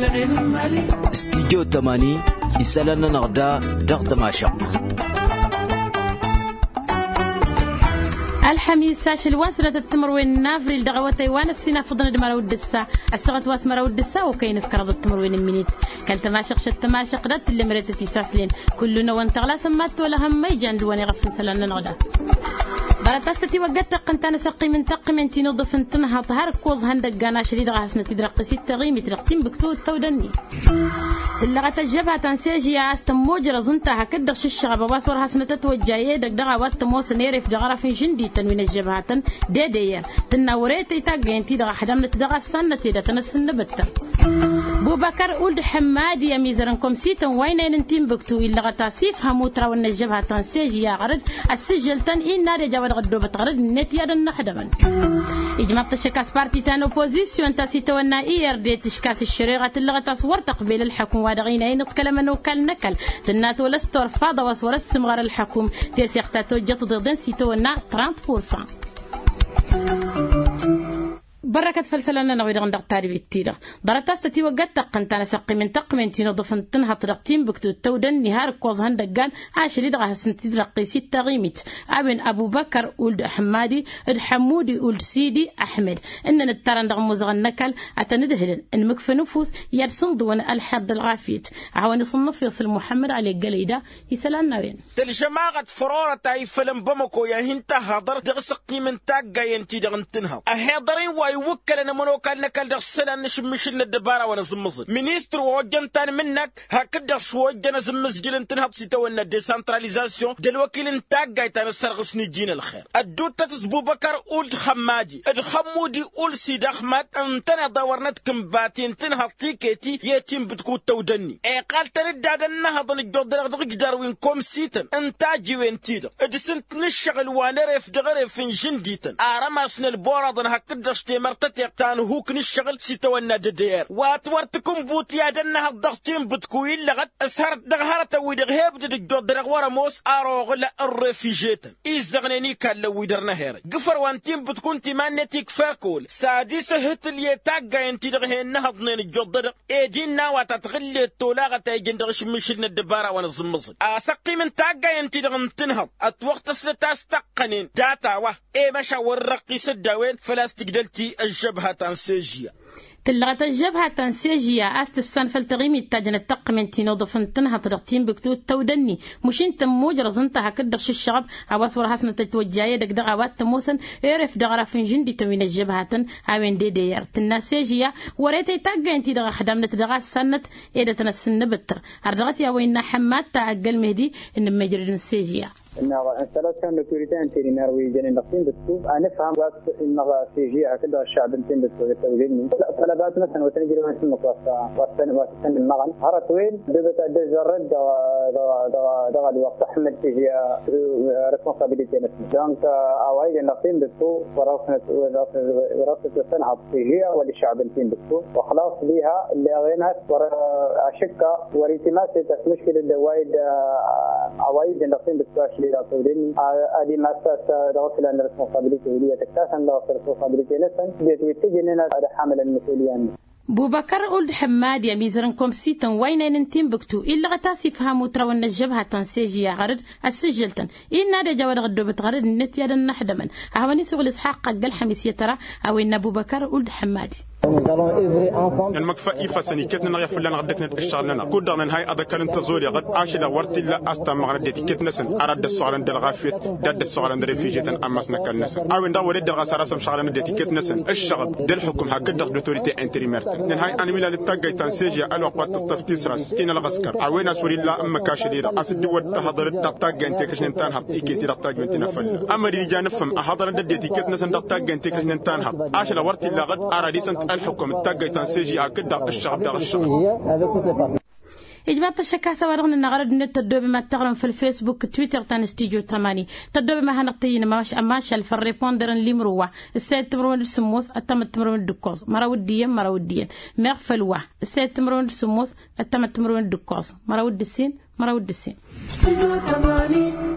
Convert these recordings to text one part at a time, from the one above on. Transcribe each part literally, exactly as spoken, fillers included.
استديو تماني يسألنا نغدا دغد ما شق الحميس ساش الواسرة التمروين نافري لدغوتي وانا السنة فضنا دمارو الدسا السغت واس مرو الدسا وكاين سكرض التمروين المنيت كان تماشق شت تماشق دات اللي مريتتي ساسلين كلنا وانتغلا سمات ولا هم ما يجان دواني غفن سلنا نغدا براتاستي وقت قنت انا سقي من تقي من تنظف انتنها طهر كوز هندق انا شديد غاسنا تدرق ست غيمي ترقتين بكتوت تودني اللغة الجبهة تنسيجي عاستم موجرة زنتها كدغ الشغب وباسور حسنة تتوجايه دقدغا واتموس نيرف دغرا في جندي تنوين الجبهة دي دي تنوريتي تاقين تدغا حدامنا تدغا السنة تدغا تنسن بتر بو بكر ولد حمادي يا ميزرنكم سيتن وينين انتين بكتو اللغة تاسيف هموترا وان الجبهة تنسيجي غرد السجل تن إن ناري جاود غدو بتغرد النت يدن حدما إجماع تشكاس بارتي تان اوبوزيسيون تاسيتو ونا إير دي تشكاس الشريغة اللغة تصور تقبيل الحكم وادغينا نتكلم انه كل نكل تناتو لستور فاضا وصور السمغر الحكوم تيسيختاتو جت ضدن سيتو ونا ثلاثين بالمئة بركة فلسلنا نويد غندق تاري بالتيرة برتاس تتي وقت قنت أنا سقي من تقمن تنظفن تنها طرقتين بكتو التودن نهار كوز هندقان عاشر يدغى سنتي ترقي ستة غيمت أبن أبو بكر ولد حمادي الحمودي ولد سيدي أحمد إن نترن دغ مزغن نكل أتندهلن إن مكف نفوس يرسن دون الحد الغافيت عوان صنف يصل محمد علي قليدة يسألنا وين تلجماعة فرورة تاي فيلم بمكو يا هنتا هضر دغ سقي من تاقا ينتي دغن تنها أهضرين واي وكل أنا منو كان نكال دخسنا نشمشنا الدبارة وانا زمزل منيستر ووجن تاني منك هكذا شو وجنا زمزجل انتنهض سيتونا ديسانتراليزاسيون دل وكيل انتاق جايتان السرغس نجينا الخير الدوت تتسبو بكر ولد حمادي الحمودي ولد سيد أحمد انتنا دورنتكم باتين تنهض تيكيتي يتيم بتكون تودني اي قال ترد هذا النهض نجد رغد قدر وين كوم سيتن انتاجي وين تيدا ادسنت نشغل وانرف دغرف جنديتن ارمسن البورضن هكذا اشتمر تتيقتان هوك نشغل سيتونا ددير واتورتكم بوتيا دنها الضغطين بتكوين لغت اسهر دغهرة ويدغهب دجود درغ ورموس اروغ لا الرفيجيتن ايزغنيني كان لو يدرنا هير قفر وانتين بتكون تمانتيك فاكول سادسة هتلي تاقا انتي دغهين نهضنين الجود درغ ايدينا وتتغلي التولاغة تايجين دغش مشلنا الدبارة ونزمزل اسقي من تاقا انتي دغن تنهض اتوقت سلتاستقنين داتا واه اي مشا ورقي سداوين فلاستيك دلتي الجبهة تنسيجية تلغت الجبهة تنسيجية أست السن فلتغيمي التاجن التقمن تنظفن تنها طرقتين بكتوت تودني مشين تموج رزنتها كدرش الشغب عواصور حسنة تتوجاية دق دغوات تموسن يعرف دغرا فين جندي تمين الجبهة عوين دي دير تنسيجية وريتي تاقا انتي دغا خدامنة دغا السنة إيدا تنسن بتر هردغت يا وين حماد تاقل مهدي إن مجرد النسيجية إن انستلاسيون لوتوريتي انترينير ويجاني نقطين بتشوف أنا فهم بس إن سيجي هكذا الشعب انتين بتوجدني طلبات مثلا وتنجري من سنة وستن وستن المغن هرتوين ببت دجرد دا دا دا الوقت حمل سيجي ريسبونسابيلتي نفسي دونك أوايد نقطين بتشوف وراسنا وراسنا السنة سيجي والشعب انتين بتشوف وخلاص بيها اللي أغينات ورا أشكا وريتماسي تسمشكل الوايد أوايد نقطين بتشوف لأطولني هذه مسألة ضغط لأن الرسمية هي تكتسن ضغط الرسمية نفسا بيتوجه لنا هذا حامل المسؤولية بو بكر ولد حماد يا ميزرنكم سيتن وين ننتين بكتو إلا غتاسي فهموا ترى وان الجبهة تنسيجي غرد السجلتن إن هذا جواد غدو بتغرد النت يدا نحدمن هوني سوغل إسحاق قال حميس يترى أو إن أبو بكر ولد حمادي المكفى إيفاسني كتنا نغير فلان غدكنا اشتغلنا كودرنا نهاي أذكر أنت زوري غد عاشلا ورتي لا أستمع غد ديت كتنسن أرد السؤال دل غافيت دل السؤال دل ريفيجيتن أمسنا كالنسن أو إن دا ولد الغسارة سم شغلنا ديت كتنسن الشغل دل حكم هكذا دوتوريتي انتريميرتن نهاي أنا ميلا للتاجي تنسيجي ألوقات التفتيس راس تين الغسكر أوين أسوري لا أم كاشديرا أسد ود تحضر التاجي أنت كشن تنهب إيكتي التاجي من تنفل أما رجال نفهم أحضر ديت كتنسن التاجي أنت كشن تنهب عاشلا ورتي لا غد أرادي سنت الحكم التاجي تنسيجي أكده الشعب ده الشعب إجماع الشكا سوارغن النغرد نت الدوب ما تغرم في الفيسبوك تويتر تنستيجو ثماني تدوب ما هنقطين ماش أماش الفريبوندرن اللي مروة السيد تمرون السموس التم تمرون الدكوز مراوديا مراوديا مغفلوة السيد تمرون السموس التم تمرون الدكوز مراود السين مراود السين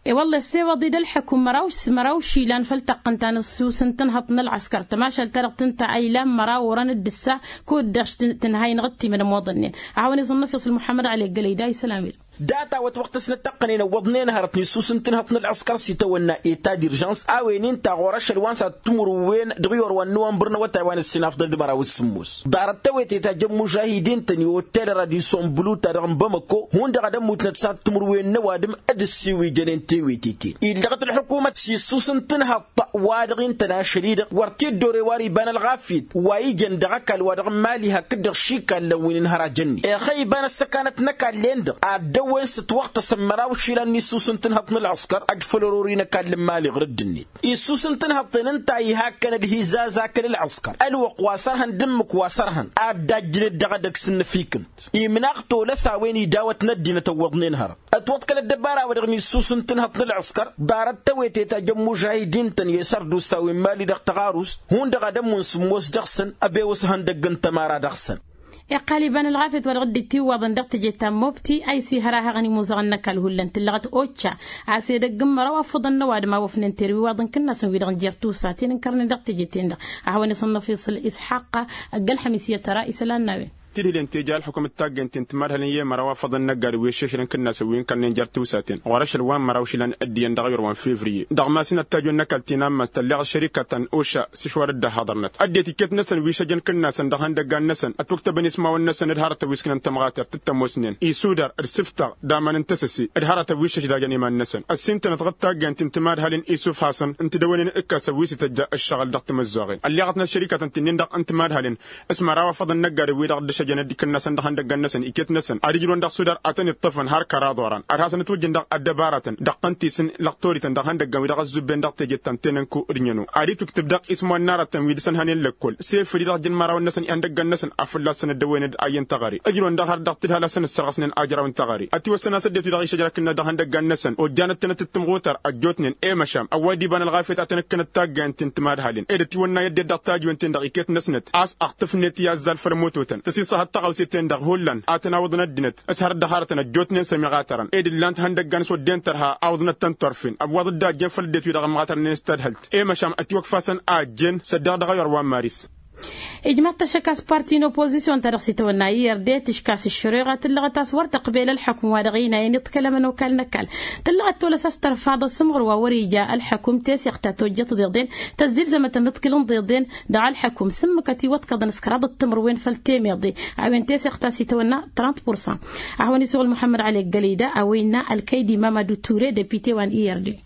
إيه والله السيوة ضد الحكم مراوش مراوشي لان فلتقن تان السوس تنهضن العسكر تماشى الترق تنتع أيلام مراو وران الدساع كود داش تنهاي نغطي من المواطنين عاوني صنف محمد علي قلي داي سلامي داتا وقت سنتقنين وضنين هرتني سوسن تنهطن العسكر سيتونا إيتا ديرجانس أوينين تاغورش الوانسا تمر وين دغيور ونوان برنا وتاوان السناف ضد براو السموس دارت تويتي تاجم مجاهدين تنيو تيل راديسون بلو تارغم بمكو هون دغدم متنسات تمر وين نوادم ادسيوي جنين تيويتيكي إلغت الحكومة سي سوسن تنهط وادغين تناشريد ورتي دوري واري بان الغافيد وايجن دغك الوادغ مالها كدغ شيكا لوين نهار جني اخي بان السكانت نكا ليند وين ست وقت سمراو شيلا نيسوسن تنهض من العسكر اجفلورورينا كان لمالي غرد النيت يسوسن تنهض انت ايها كان الهزازا كان العسكر الوق واسرهن دمك واسرهن ادجل دغدك سن فيكم يمناقتو لسا وين يداوت ندينا توضنين هر اتوكل الدباره ودغ يسوسن تنهض من العسكر دارت تويتي تاجم مجاهدين تن يسردو ساوي مالي دغ تغاروس هون دغ دم سموس دغسن ابي وسهن دغن تمارا دغسن قالبان الغافت والغد تي وضن دقت جتا موبتي اي سي هراها غني موزغن كالهلن تلغت اوتشا عسي دقم روا فضن نواد ما وفنن تيري وضن كنا سن ويدغن جيرتو ساتين كرن دقت جتين عاوني صنف يصل اسحاق اقل حميسيه رئيس الناوي تلي الانتاج الحكومة التاجن تنتمر هنيه مروا فضل نجار ويششرن كنا سوين كان نجار توساتين ورش الوان مراوش لان اديان دغير وان فيفري دغما سنه التاجن نكال تنام تلغ شركه اوشا سشوار الد حضرنت اديتي كت نسن ويشجن كنا سن دغان دغان نسن اتوكت بنسما ونسن الهرت ويسكن تمغاتر تتموسنين اي سودر السفتا دامان انتسسي الهرت ويشج داجن ما نسن السنتن تغتاجن تنتمر هلين ايسوف حسن انت دونين اكاس ويس تجا الشغل دغت مزاغين اللي غتنا شركه تنين دغ انتمر هلين اسم روا فضل نجار ويدغ شجن ديك الناس دغان دغان نسن ايكت نسن اريجلون دغ سودر اتني الطفن هر كرادوران ارهاسن توجن دغ ادبارتن دقنتي سن لقطوريتن دغان دغان ويدغ زبن دغ تجتن تننكو ادنينو اري تكتب دغ اسمو نارتن ويدسن هنين لكل سيف دي دغ جن مراو نسن ان دغان نسن افلا سن دوين اين تغاري اجلون دغ هر دغ تدها لسن السرسن اجراون تغاري اتي وسنا سدت دغ شجره كنا دغان دغان نسن وجانت تنتمغوتر اجوتنن اي مشام اودي بان الغافيت اتنكن التاغان تنتماد هالين ادتي ونا يد دغ تاج وانتن دغ ايكت نسنت اس اختفنت يا زال فرموتوتن تسيصه تغاو سيتن دغ هولن اتنا ودنا دنت اسهر دهارتنا جوتنن سميغاترن ادي لانت هندغان سو دنترها اودنا تنترفين ابواد دا جفل ديت دغ مغاترن استدهلت اي مشام اتي وقفاسن اجن صدق دغ يروان ماريس إجماع تشكاس بارتين أوبوزيسيون ترخصيت والناير دي تشكاس الشريعة تلغت تصور تقبيل الحكم وادغينا ينتكلم من وكال نكال تلغت تولساس ترفاض السمغر ووريجا الحكم تيسيق تاتوجة ضيضين تزلزمة متكلون ضيضين دعا الحكم سمكتي واتقض نسكراد التمر وين فالتيم يضي عوين تيسيق تاسيتونا ثلاثين بالمئة عوين سوغل محمد علي القليدة عوينا الكيدي مامادو توري ديبيتي وان إير دي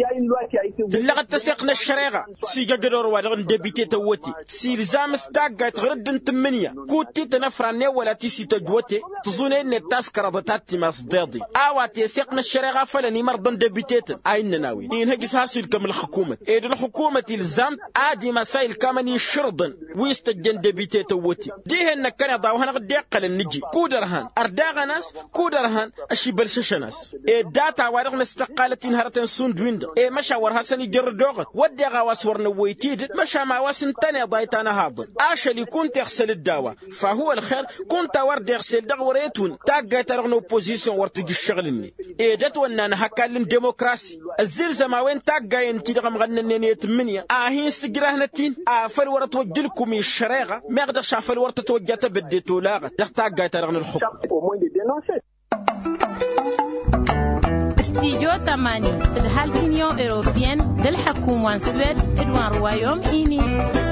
تلغت تسيقنا الشريعة سيجا قدر وادغن ديبيتي توتي سيرزام استاقات غرد انتمنيا كوتي تنفراني ولا تيسي تجوتي تظنين التاس كرضتات مصدادي اواتي سيقنا الشريعة فلني مرضن ديبيتيتن اين ناوي إن هجس هاسي الكم الحكومة إذا الحكومة الزام عادي مسائل كمان يشرضن ويستجن ديبيتي توتي ديه انك كان ضاوهن غد يقل النجي كودرهان ارداغ ناس كودرهان اشي بلشش ناس إيه داتا وادغن استقالتين هرتن سوند ويند إيه مشا ورهاسن يجر دوغت ودي غواسور نويتيد مشا ما واسن تاني ضايتانا هاضن عشان كنت يغسل الدواء فهو الخير كنت ورد يغسل دغوريتون تاقا ترغن اوبوزيسيون ورتجي الشغلني ايدت وانا هكالن ديمقراسي الزلزمة وين تاقا ينتي دغم غننين يتمنيا اهين سجراهنتين افل ورد توجلكم الشريغة ما يقدر شافل ورد توجه تبديتو لاغت دغ تاقا ترغن الحكم استيجو تماني الهالكينيو إيروبيان للحكومة سويد إدوان روايوم إيني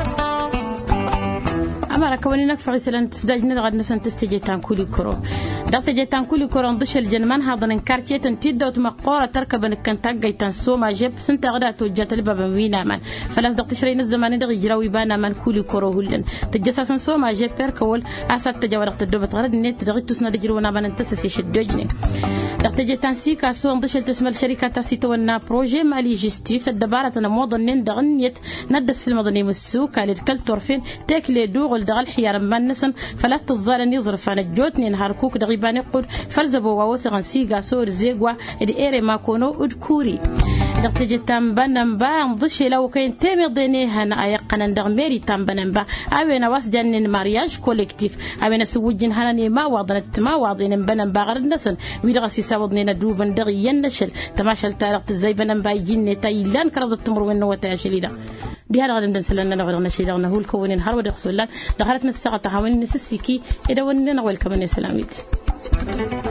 أما ركوني نكفر سلان تسدجنا غد نسن تستجي تانكولي كرو دقت جي تانكولي كرو ندش الجنمان هذا نكارتي تنتيد ومقورة تركب نكن تاجي تنسوما جيب سنت غدا توجت الباب وينا من فلاس دقت شرين الزمان دغ يجراوي بانا من كولي كرو هلن تجسس سوما جيب بيركول أسد تجاور دقت الدوبة غرد نت دغ تسنا دجرونا بان تسسي شدوجني دقت جي تنسيكا سو ندش تسمى الشركة تاسيتونا بروجي مالي جستيس الدبارة نموضن دغنيت ندس المدني مسوكا للكل طرفين تاكلي دوغ قول دغل حيار ما نسن فلا تظل يظرف عن الجوتني نهار كوك دغيبان يقول فلزبوا ووسغن سيغا سور زيغوا ادي ايري ما كونو ادكوري دغتي تامبانمبا مضشي لو كاين تيمي ضينيها انا ايقنا ندغميري تامبانمبا اوينا واس جنن مارياج كوليكتيف اوينا سوجين هانني ما واضنت ما واضين بنمبا غير النسن ويدغسي ساودنينا دوبن دغي ينشل تماشل تارق زي بنمبا يجيني تايلان كرد التمر وين وتاشليدا دي هذا غادي نسلنا نغير نشيدا هو الكون نهار ودي خصولا دخلتنا الساعه تهاون نسسيكي اذا وننا ويلكم السلاميت